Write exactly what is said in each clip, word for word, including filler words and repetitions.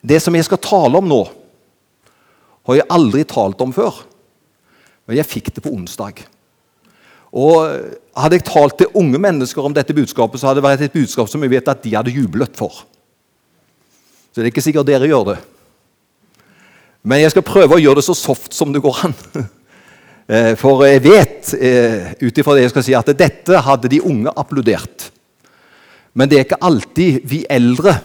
Det som jeg skal tale om nå, har jeg aldri talt om før. Men jeg fikk det på onsdag. Og hadde jeg talt til unge mennesker om dette budskapet, så hadde det vært et budskap som jeg vet at de hadde jublet for. Så det er ikke sikkert dere gjør det. Men jeg skal prøve å gjøre det så soft som det går an. For jeg vet, utifra det jeg skal si, at dette hadde de unge applaudert. Men det er ikke alltid vi eldre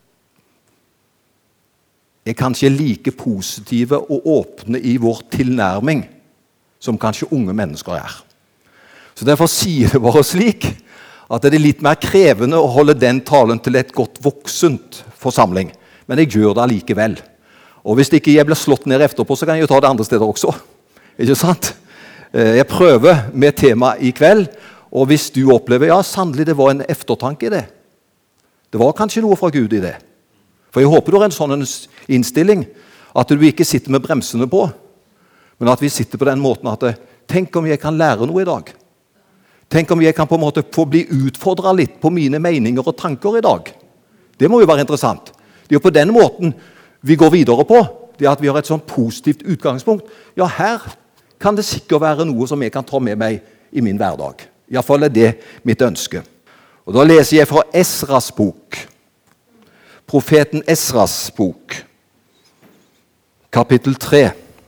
er kanskje like positive og åpne i vår tilnærming som kanskje unge mennesker er. Så derfor sier det bare slik at det er litt mer krevende å holde den talen til et godt voksent forsamling. Men jeg gjør det allikevel. Og hvis ikke jeg blir slått ned etterpå, så kan jeg jo ta det andre steder også. Ikke sant? Jeg prøver med tema i kveld, og hvis du opplever, ja, sannelig det var en eftertanke i det. Det var kanskje noe fra Gud i det. For jeg håper du har en sånn innstilling, at du ikke sitter med bremsene på, men at vi sitter på den måten at tenk om jeg kan lære noe i dag. Tenk om jeg kan på en måte få bli utfordret litt på mine meninger og tanker i dag. Det må jo være interessant. Det er jo på den måten vi går videre på, det er at vi har et sånn positivt utgangspunkt. Ja, her kan det sikkert være noe som jeg kan ta med meg i min hverdag. I hvert fall er det mitt ønske. Og da leser jeg fra Esras bok. Profeten Esras bok. Kapittel tre.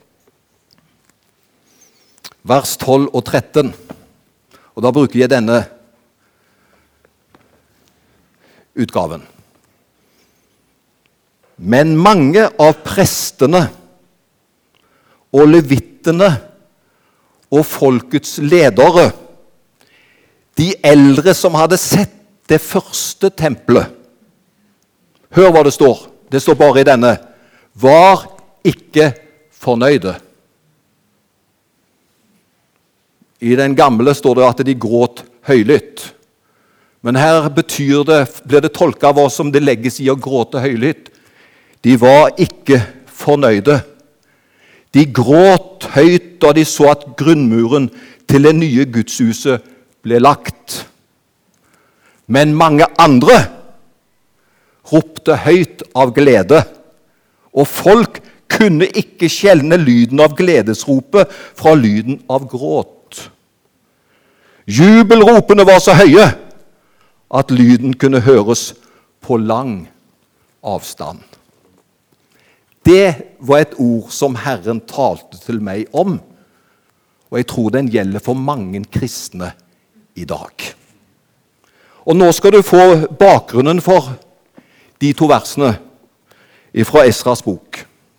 Vers tolv og tretten. Og da bruker jeg denne utgaven. Men mange av prestene og levittene og folkets ledere, de eldre som hadde sett det første tempelet, hør hva det står, det står bare i denne, var ikke fornøyde. I den gamle står det at de gråt høylytt. Men her betyr det, blir det tolket hva som det legges i å gråte høylytt. De var ikke fornøyde. De gråt høyt da de så at grunnmuren til det nye gudshuset ble lagt. Men mange andre ropte høyt av glede, og folk kunne ikke skjelne lyden av gledesropet fra lyden av gråt. Jubelropene var så høye at lyden kunne høres på lang avstand. Det var et ord som Herren talte til meg om, og jeg tror den gjelder for mange kristne i dag. Og nå skal du få bakgrunnen for de to versene fra Esras bok.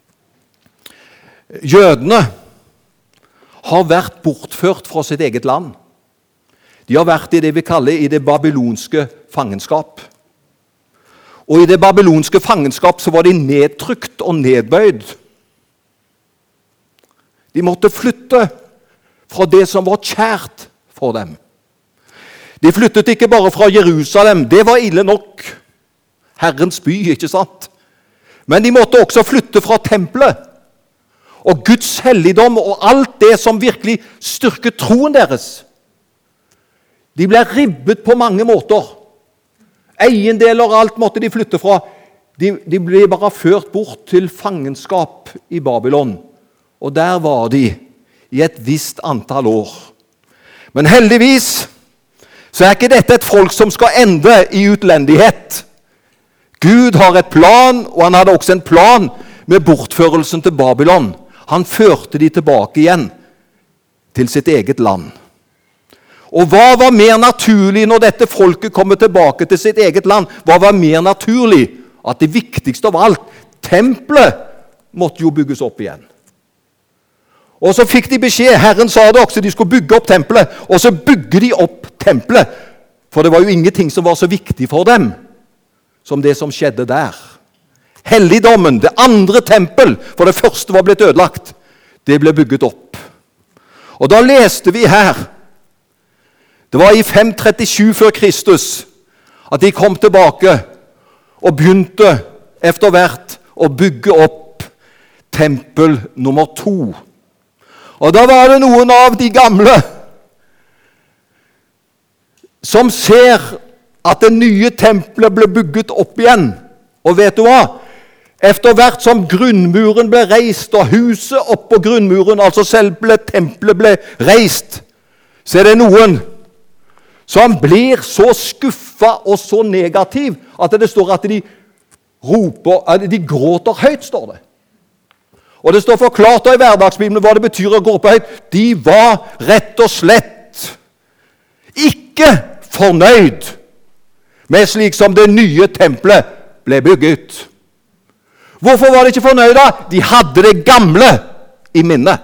Jødene har vært bortført fra sitt eget land. De har vært i det vi kaller i det babylonske fangenskap. Og i det babylonske fangenskap så var de nedtrykt og nedbøyd. De måtte flytte fra det som var kjært for dem. De flyttet ikke bare fra Jerusalem, det var ille nok. Herrens by, ikke sant? Men de måtte også flytte fra tempelet. Og Guds helligdom og alt det som virkelig styrket troen deres. De ble ribbet på mange måter. Eiendeler og alt måtte de flytte fra. De, de ble bare ført bort til fangenskap i Babylon. Og der var de i et visst antall år. Men heldigvis så er ikke dette et folk som skal ende i utlendighet. Gud har et plan, og han hadde også en plan med bortførelsen til Babylon. Han førte de tilbake igjen til sitt eget land. Og hva var mer naturlig når dette folket kommer tilbake til sitt eget land? Hva var mer naturlig? At det viktigste av alt, tempelet, måtte jo bygges opp igjen. Og så fikk de beskjed, Herren sa det også, de skulle bygge opp tempelet, og så bygger de opp tempelet. For det var jo ingenting som var så viktig for dem som det som skjedde der. Helligdommen, det andre tempel, for det første var blitt ødelagt, det ble bygget opp. Og da leste vi her, det var i fem trettisju før Kristus at de kom tilbake og begynte etter hvert å bygge opp tempel nummer to. Og da var det noen av de gamle som ser at det nye tempelet ble bygget opp igjen. Og vet du hva? Efter hvert som grunnmuren ble reist, og huset opp på grunnmuren, altså selve tempelet ble reist, så er det noen som blir så skuffet og så negativ at det står at de roper, at de gråter høyt, står det. Og det står forklart i hverdagsbibelen hva det betyr å gråte høyt. De var rett og slett ikke fornøyd med slik som det nye tempelet ble bygget. Hvorfor var de ikke fornøyde? De hadde det gamle i minne.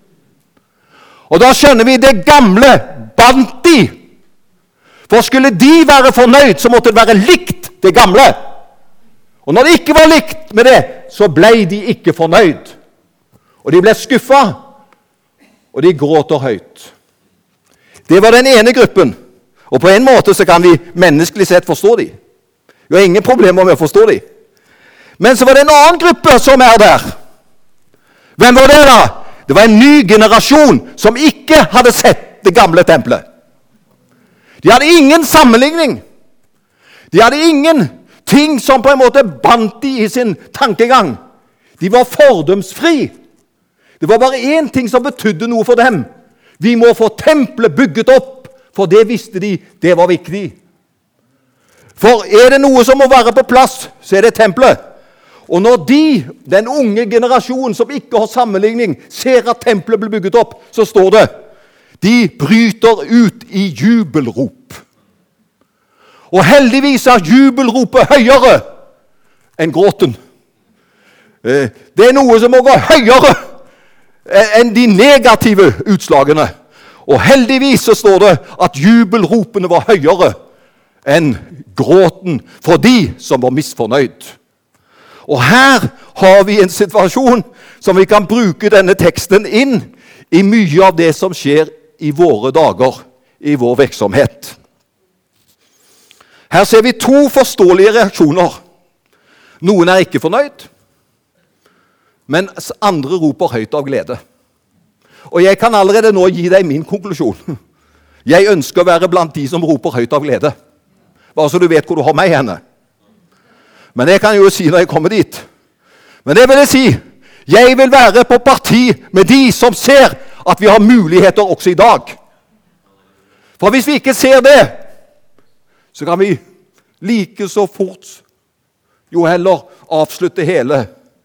Og da skjønner vi det gamle bandt de. For skulle de være fornøyd, så måtte det være likt det gamle. Og når det ikke var likt med det, så ble de ikke fornøyd. Og de ble skuffet, og de gråter høyt. Det var den ene gruppen. Og på en måte så kan vi menneskelig sett forstå de. Vi har ingen problemer med å forstå de. Men så var det en annen gruppe som er der. Hvem var det da? Det var en ny generasjon som ikke hadde sett det gamle tempelet. De hadde ingen sammenligning. De hadde ingen ting som på en måte bandt de i sin tankegang. De var fordomsfri. Det var bare én ting som betydde noe for dem. Vi må få tempelet bygget opp, for det visste de, det var viktig. For er det noe som må være på plass, så er det tempelet. Og når de, den unge generasjonen som ikke har sammenligning, ser at tempelet blir bygget opp, så står det, de bryter ut i jubelrop. Og heldigvis er jubelropet høyere enn gråten. Det er noe som må gå høyere enn de negative utslagene. Og heldigvis så står det at jubelropene var høyere enn gråten for de som var misfornøyd. Og her har vi en situasjon som vi kan bruke denne teksten inn i mye av det som skjer i våre dager, i vår virksomhet. Her ser vi to forståelige reaksjoner. Noen er ikke fornøyd, mens andre roper høyt av glede. Og jeg kan allerede nå gi deg min konklusjon. Jeg ønsker å være blant de som roper høyt av glede. Bare så du vet hvor du har meg henne. Men det kan jeg jo si når jeg kommer dit. Men det vil jeg si, jeg vil være på parti med de som ser at vi har muligheter også i dag. For hvis vi ikke ser det, så kan vi like så fort jo heller avslutte hele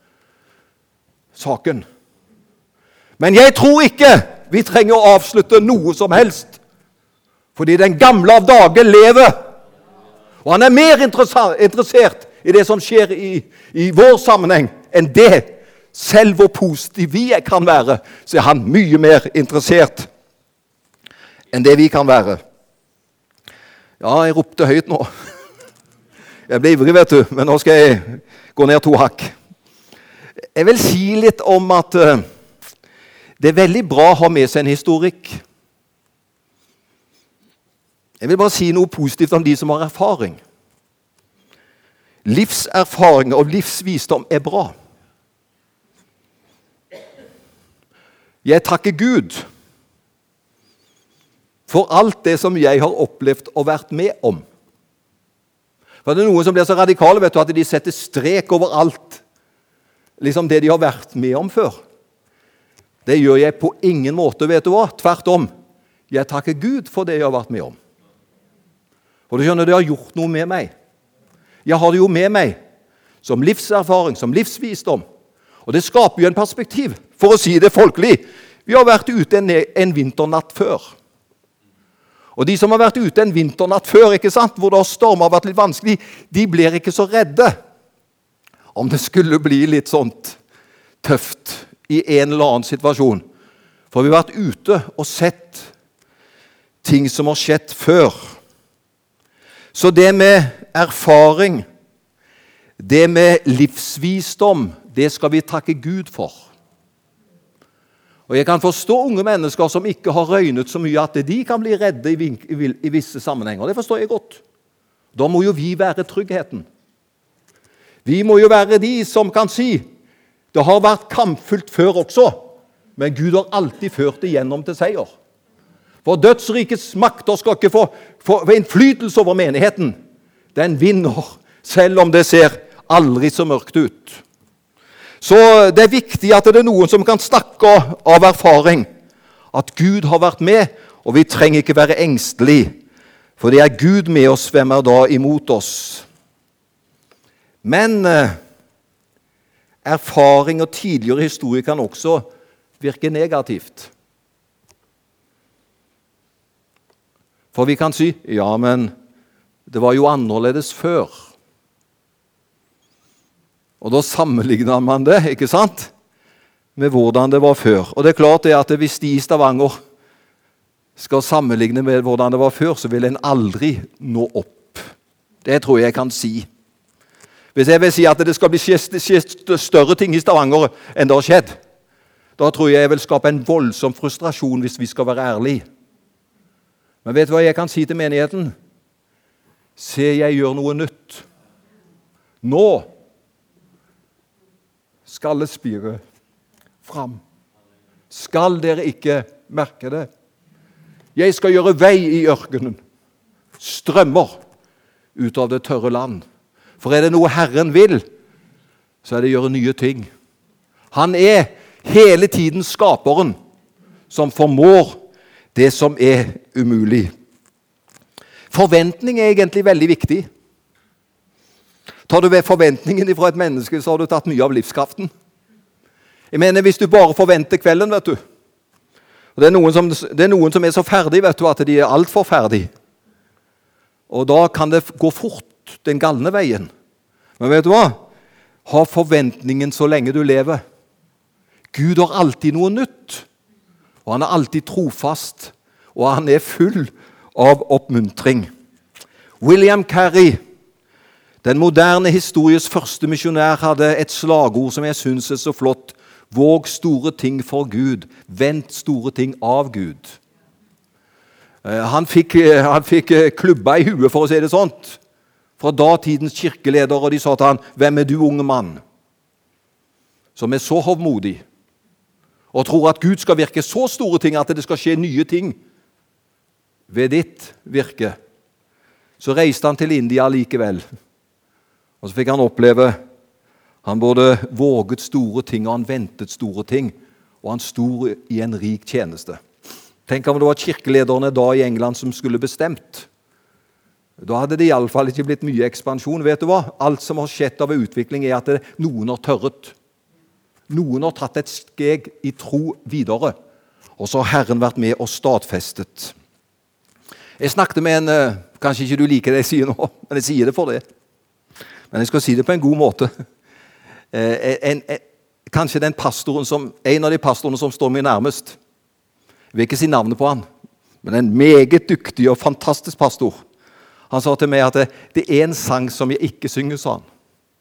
saken. Men jeg tror ikke vi trenger å avslutte noe som helst, fordi den gamle av dage lever, og han er mer interessert i det som skjer i, i vår sammenheng enn det. Selv hvor positiv vi kan være, så er han mye mer interessert enn det vi kan være. Ja, jeg ropte høyt nå. Jeg ble ivrig, vet du, men nå skal jeg gå ned to hakk. Jeg vil si litt om at uh, det er veldig bra å ha med seg en historikk. Jeg vil bare si noe positivt om de som har erfaring. Livserfaring og livsvisdom er bra. Jeg takker Gud for alt det som jeg har opplevd og vært med om. For det er noen som blir så radikale, vet du, at de setter strek over alt, liksom det de har vært med om før. Det gjør jeg på ingen måte, vet du hva? Tvert om. Jeg takker Gud for det jeg har vært med om. For du skjønner, det har gjort noe med meg. Jeg har det jo med meg som livserfaring, som livsvisdom. Og det skaper jo en perspektiv, for å si det folkelig. Vi har vært ute en, en vinternatt før. Og de som har vært ute en vinternatt før, ikke sant, hvor det har stormet har vært litt vanskelig, de blir ikke så redde om det skulle bli litt sånt tøft i en eller annen situasjon. For vi har vært ute og sett ting som har skjedd før. Så det med erfaring, det med livsvisdom, det skal vi takke Gud for. Og jeg kan forstå unge mennesker som ikke har røynet så mye at de kan bli redde i, i, i visse sammenhenger. Det forstår jeg godt. Da må jo vi være tryggheten. Vi må jo være de som kan si, det har vært kampfullt før også, men Gud har alltid ført det gjennom til seier. For dødsrikets makter skal ikke få, få, få innflytelse over menigheten. Den vinner, selv om det ser aldri så mørkt ut. Så det er viktig at det er noen som kan snakke av erfaring. At Gud har vært med, og vi trenger ikke være engstelige. For det er Gud med oss, hvem er da imot oss? Men eh, erfaring og tidligere historie kan også virke negativt. For vi kan si, ja, men det var jo annerledes før. Og da sammenligner man det, ikke sant, med hvordan det var før. Og det er klart det at hvis de i Stavanger skal sammenligne med hvordan det var før, så vil en aldri nå opp. Det tror jeg jeg kan si. Hvis jeg vil si at det skal bli skje større ting i Stavanger enn det har skjedd, da tror jeg jeg vil skape en voldsom frustrasjon hvis vi skal være ærlige. Men vet du hva jeg kan si til menigheten? Se, jeg gjør noe nytt. Nå skal det spire fram. Skal dere ikke merke det? Jeg skal gjøre vei i ørkenen. Strømmer ut av det tørre land. For er det noe Herren vil, så er det å gjøre nye ting. Han er hele tiden skaperen som formår det som er umulig. Forventning er egentlig veldig viktig. Tar du ved forventningen fra et menneske, så har du tatt mye av livskraften. Jeg mener, hvis du bare forventer kvelden, vet du. Og det er noen som, det er noen som er så ferdig, vet du, at de er alt for ferdig. Og da kan det gå fort den galne veien. Men vet du hva? Ha forventningen så lenge du lever. Gud har alltid noe nytt. Og han er alltid trofast. Og han er full av oppmuntring. William Carey, den moderne histories første misjonær, hadde et slagord som jeg synes er så flott. Våg store ting for Gud. Vent store ting av Gud. Han fikk, han fikk klubba i huet, for å si det sånt, fra datidens kirkeleder, og de sa til han, hvem er du, unge mann, som er så hovmodig, og tror at Gud skal virke så store ting, at det skal skje nye ting ved ditt virke. Så reiste han til India likevel, og så fikk han oppleve, han både våget store ting, og han ventet store ting, og han sto i en rik tjeneste. Tenk om det var kirkelederne da i England som skulle bestemt. Da hadde det i alle fall ikke blitt mye ekspansjon. Vet du hva? Alt som har skjedd av utvikling er at det, noen har tørret. Noen har tatt et steg i tro videre. Og så har Herren vært med og stadfestet. Jeg snakket med en, kanskje ikke du liker det jeg sier nå, men jeg sier det for det. Men jeg skal si det på en god måte. En, en, kanskje den pastoren som, en av de pastorene som står meg nærmest. Jeg vil ikke si navnet på han, men en meget dyktig og fantastisk pastor. Han sa til meg at det, det er en sang som jeg ikke synger, sa han.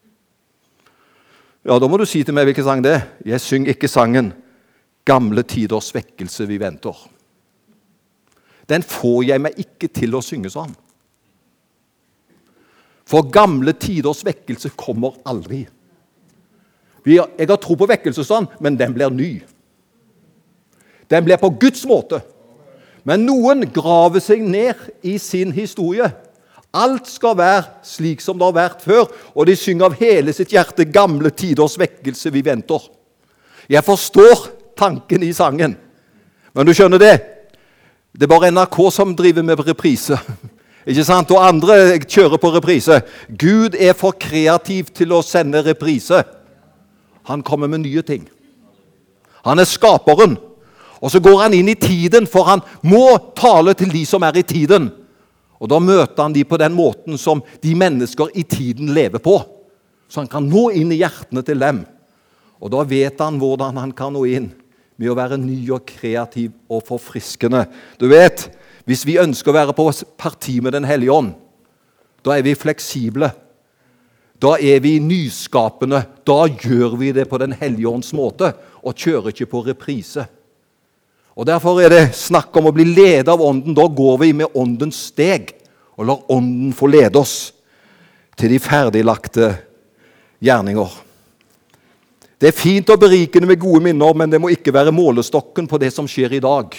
Ja, da må du si til meg hvilken sang det er. Jeg synger ikke sangen «Gamle tiders vekkelse vi venter». Den får jeg meg ikke til å synge, sa han. For gamle tiders vekkelse kommer aldri. Vi har, jeg har tro på vekkelse, sa han, men den blir ny. Den blir på Guds måte. Men noen graver seg ned i sin historie. Alt skal være slik som det har vært før, og de synger av hele sitt hjerte gamle tiders vekkelse vi venter. Jeg forstår tanken i sangen, men du skjønner det. Det er bare N R K som driver med reprise. Ikke sant? Og andre kjører på reprise. Gud er for kreativ til å sende reprise. Han kommer med nye ting. Han er skaperen. Og så går han inn i tiden, for han må tale til de som er i tiden. Og da møter han de på den måten som de mennesker i tiden lever på. Så han kan nå inn i hjertene til dem. Og da vet han hvordan han kan nå inn med å være ny og kreativ og forfriskende. Du vet, hvis vi ønsker å være på parti med den hellige ånd, da er vi fleksible. Da er vi nyskapende. Da gjør vi det på den hellige ånds måte, og kjører ikke på reprise. Og derfor er det snakk om å bli ledet av ånden. Da går vi med åndens steg, og lar ånden få lede oss til de ferdiglagte gjerninger. Det er fint og berikende med gode minner, men det må ikke være målestokken på det som skjer i dag.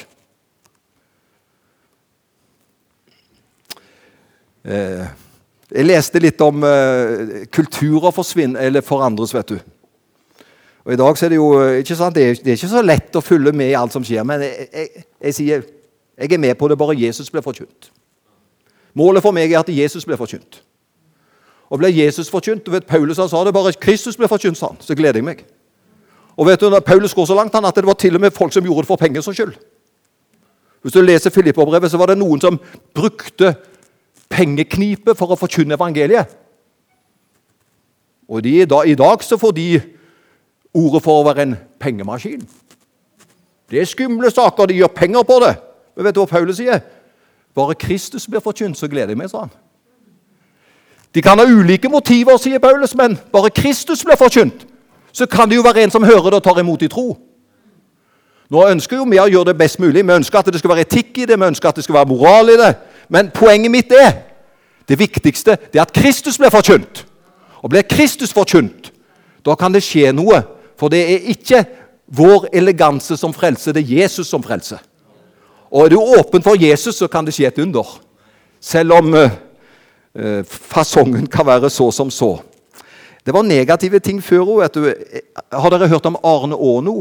Jeg leste litt om kulturer forsvinner, eller forandres, vet du. Og i dag så er det jo ikke sant, det er, det er ikke så lett å følge med i alt som skjer, men jeg, jeg, jeg sier, jeg er med på det, bare Jesus ble forkynt. Målet for meg er at Jesus ble forkynt. Og ble Jesus forkynt, du vet, Paulus han sa det, bare Kristus ble forkynt, sa han, så gleder jeg meg. Og vet du, Paulus går så langt han at det var til og med folk som gjorde det for penger som skyld. Hvis du leser Filipperbrevet, så var det noen som brukte pengeknipe for å forkynne evangeliet. Og de, da, i dag så får de ordet for å være en pengemaskin. Det er skumle saker, de gjør penger på det. Men vet du hva Paulus sier? Bare Kristus blir forkynt, så gleder jeg meg, sa han. De kan ha ulike motiver, sier Paulus, men bare Kristus blir forkynt, så kan det jo være en som hører det og tar imot i tro. Nå ønsker jo vi å gjøre det best mulig. Vi ønsker at det skal være etikk i det, vi ønsker at det skal være moral i det. Men poenget mitt er, det viktigste, det er at Kristus blir forkynt. Og blir Kristus forkynt, da kan det skje noe. For det er ikke vår eleganse som frelse, det er Jesus som frelse. Og er du åpen for Jesus, så kan det skje et under. Selv om uh, uh, fasongen kan være så som så. Det var negative ting før, vet du. Har dere hørt om Arne Åno?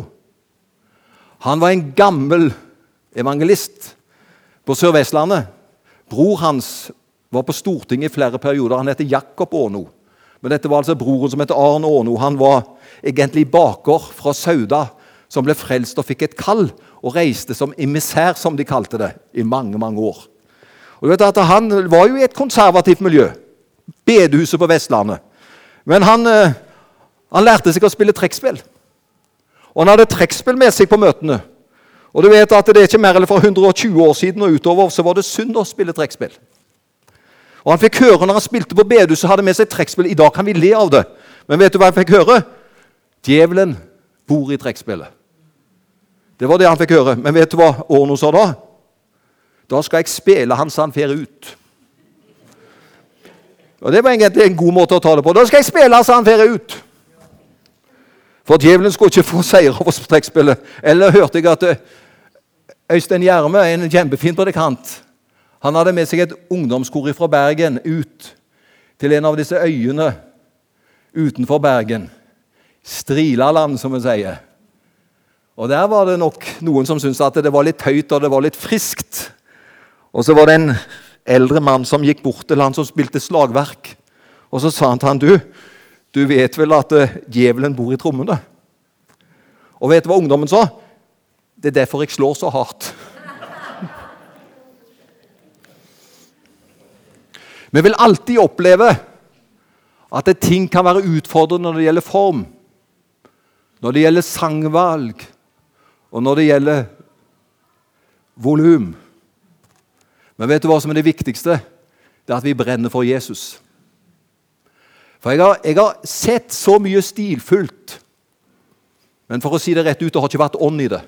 Han var en gammel evangelist på Sør-Vestlandet. Bror hans var på Stortinget i flere perioder. Han heter Jakob Åno. Men dette var altså broren som heter Arne Åno. Han var egentlig baker fra Sauda, som ble frelst og fikk et kall, og reiste som emissær, som de kalte det, i mange, mange år. Og du vet at han var jo i et konservativt miljø, bedehuset på Vestlandet. Men han, han lærte seg å spille trekkspill. Og han hadde trekkspill med seg på møtene. Og du vet at det er ikke mer enn for hundre og tjue år siden og utover, så var det synd å spille trekkspill. Og han fikk høre når han spilte på bedehuset, hadde med seg trekkspill. I dag kan vi le av det. Men vet du hva han fikk høre? Djevelen bor i trekkspillet. Det var det han fikk høre. Men vet du hva Åno sa da? Da skal jeg spille han så han fer ut. Og det var egentlig en god måte å ta det på. Da skal jeg spille han så han fer ut. For djevelen skulle ikke få seier over trekkspillet. Eller hørte jeg at Øystein Gjerme, en kjempefin predikant, han hadde med seg et ungdomskor fra Bergen ut til en av disse øyene utenfor Bergen. Strilaland, som vi sier. Og der var det nok noen som syntes at det var litt høyt og det var litt friskt. Og så var det en eldre mann som gikk bort til han som spilte slagverk. Og så sa han til han, du, du vet vel at uh, djevelen bor i trommene? Og vet du hva ungdommen sa? Det er derfor jeg slår så hardt. Vi vil alltid oppleve at ting kan være utfordrende når det gjelder form, når det gjelder sangvalg, og når det gjelder volum. Men vet du hva som er det viktigste? Det er at vi brenner for Jesus. For jeg har, jeg har sett så mye stilfullt, men for å si det rett ut, det har ikke vært ånd i det.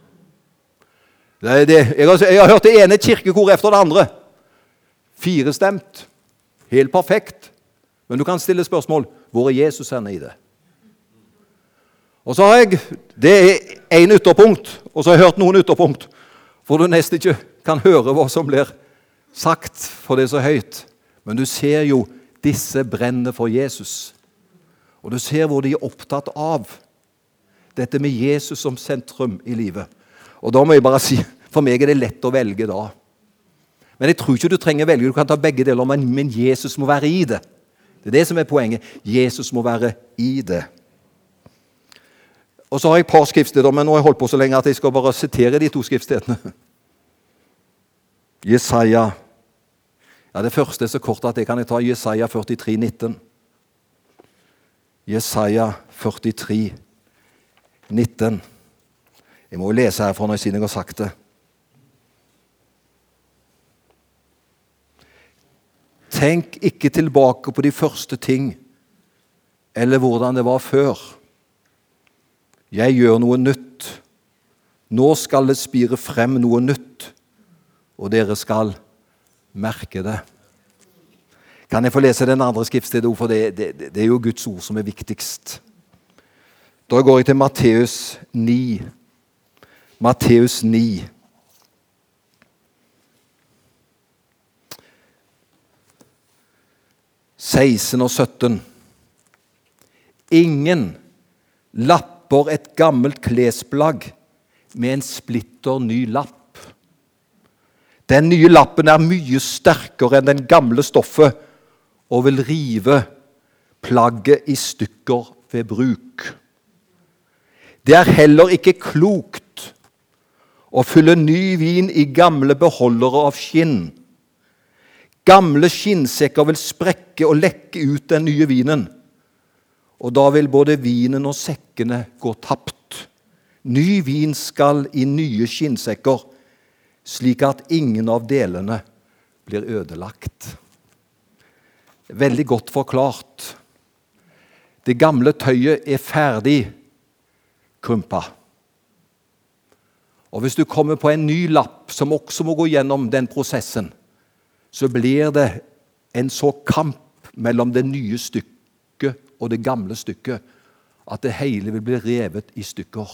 det, det jeg, har, jeg har hørt det ene kirkekor efter det andre. Firestemt, helt perfekt. Men du kan stille spørsmål, hvor er Jesus henne i det? Og så har jeg, det er en ytterpunkt, og så har jeg hørt noen ytterpunkt, for du nesten ikke kan høre hva som blir sagt, for det er så høyt. Men du ser jo, disse brenner for Jesus. Og du ser hvor de er opptatt av dette med Jesus som sentrum i livet. Og da må jeg bare si, for meg er det lett å velge da. Men jeg tror ikke du trenger velge, du kan ta begge deler, men Jesus må være i det. Det er det som er poenget. Jesus må være i det. Og så har jeg et par skriftsteder, men nå har jeg holdt på så lenge at jeg skal bare sitere de to skriftstedene. Jesaja. Ja, det første er så kort at jeg kan ta Jesaja førtitre, nitten. Jesaja førtitre, nitten. Jeg må jo lese herfra når jeg siden jeg har sagt det. Tenk ikke tilbake på de første ting, eller hvordan det var før. Jeg gjør noe nytt. Nå skal det spire frem noe nytt, og dere skal merke det. Kan jeg få lese den andre skriftstedet, for det, det, det er jo Guds ord som er viktigst. Da går jeg til Matteus ni. Matteus ni. seksten og sytten. Ingen lapp lapper et gammelt klesplagg med en splitter ny lapp. Den nye lappen er mye sterkere enn den gamle stoffet og vil rive plagget i stykker ved bruk. Det er heller ikke klokt å fylle ny vin i gamle beholdere av skinn. Gamle skinnsekker vil sprekke og lekke ut den nye vinen, og da vil både vinen og sekkene gå tapt. Ny vin skal i nye skinnsekker, slik at ingen av delene blir ødelagt. Veldig godt forklart. Det gamle tøyet er ferdig krympa. Og hvis du kommer på en ny lapp som også må gå gjennom den prosessen, så blir det en så kamp mellom det nye stykket og det gamle stykket at det hele vil bli revet i stykker.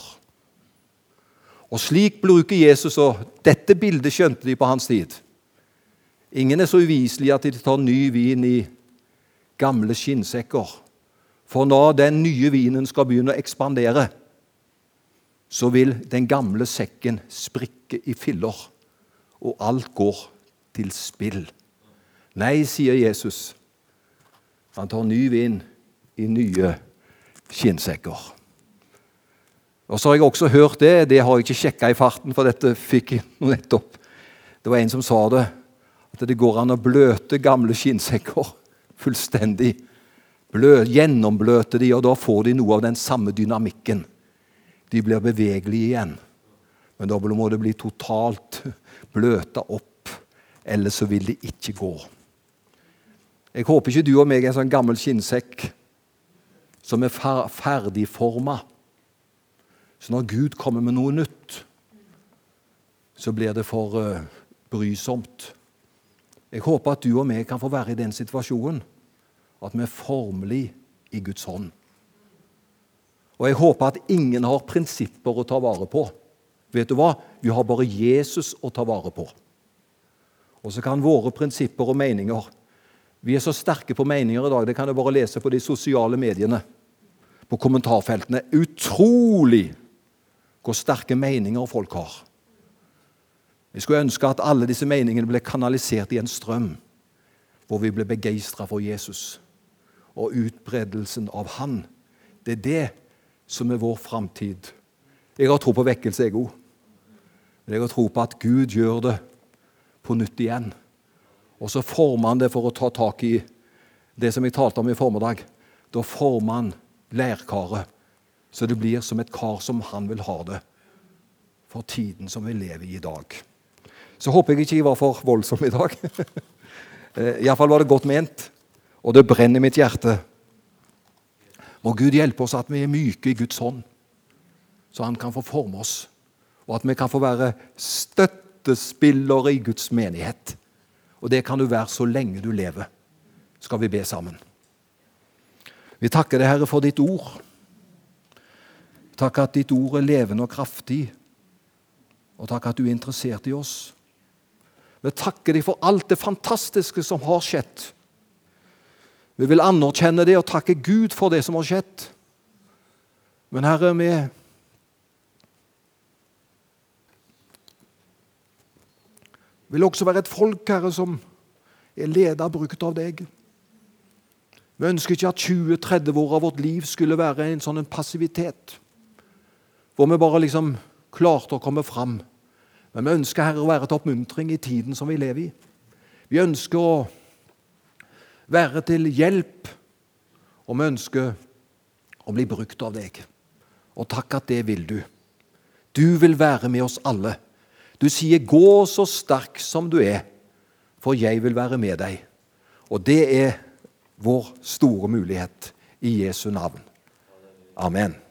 Og slik bruker Jesus, og dette bildet skjønte de på hans tid. Ingen er så uviselige at de tar ny vin i gamle skinnsekker. For når den nye vinen skal begynne å ekspandere, så vil den gamle sekken sprikke i filler, og alt går til spill. Nei, sier Jesus. Han tar ny vin i nye skinnsekker. Og så har jeg også hørt det, det har jeg ikke sjekket i farten, for dette fikk jeg nettopp. Det var en som sa det, at det går an å bløte gamle skinnsekker fullstendig. Blø, gjennombløte de, og da får de noe av den samme dynamikken. De blir bevegelige igjen. Men da må det bli totalt bløta opp, ellers så vil det ikke gå. Jeg håper ikke du og meg er en sånn gammel skinnsekk som er ferdigformet. Så når Gud kommer med noe nytt, så blir det for uh, brysomt. Jeg håper at du og meg kan få være i den situasjonen, at vi er formelig i Guds hånd. Og jeg håper at ingen har prinsipper å ta vare på. Vet du hva? Vi har bare Jesus å ta vare på. Og så kan våre prinsipper og meninger, vi er så sterke på meninger i dag, det kan du bare lese på de sosiale mediene, på kommentarfeltene. Utrolig hvor sterke meninger folk har. Vi skulle ønske at alle disse meningene ble kanalisert i en strøm, hvor vi ble begeistret for Jesus og utbredelsen av Han. Det er det som er vår framtid. Jeg har tro på vekkelse, jeg også. Men jeg har tro på at Gud gjør det på nytt igjen. Og så former han det for å ta tak i det som jeg talte om i formiddag. Da former han lærkaret, så det blir som et kar som han vil ha det for tiden som vi lever i i dag. Så håper jeg ikke jeg var for voldsom i dag. I hvert fall var det godt ment, og det brenner i mitt hjerte. Må Gud hjelpe oss at vi er myke i Guds hånd, så han kan få forme oss, og at vi kan få være støttespillere i Guds menighet. Og det kan du være så lenge du lever. Skal vi be sammen. Vi takker deg, Herre, for ditt ord. Takk at ditt ord er levende og kraftig, og takk at du er interessert i oss. Vi takker deg for alt det fantastiske som har skjedd. Vi vil anerkjenne det og takke Gud for det som har skjedd. Men Herre, vi vil også være et folk, Herre, som er ledet og brukt av deg. Vi ønsker ikke at tjue til tretti år av vårt liv skulle være en sånn en passivitet, hvor vi bare liksom klarte å komme fram. Men vi ønsker, Herre, å være til oppmuntring i tiden som vi lever i. Vi ønsker å være til hjelp, og vi ønsker å bli brukt av deg. Og takk at det vil du. Du vil være med oss alle. Du sier, gå så sterk som du er, for jeg vil være med deg. Og det er vår store mulighet i Jesu navn. Amen.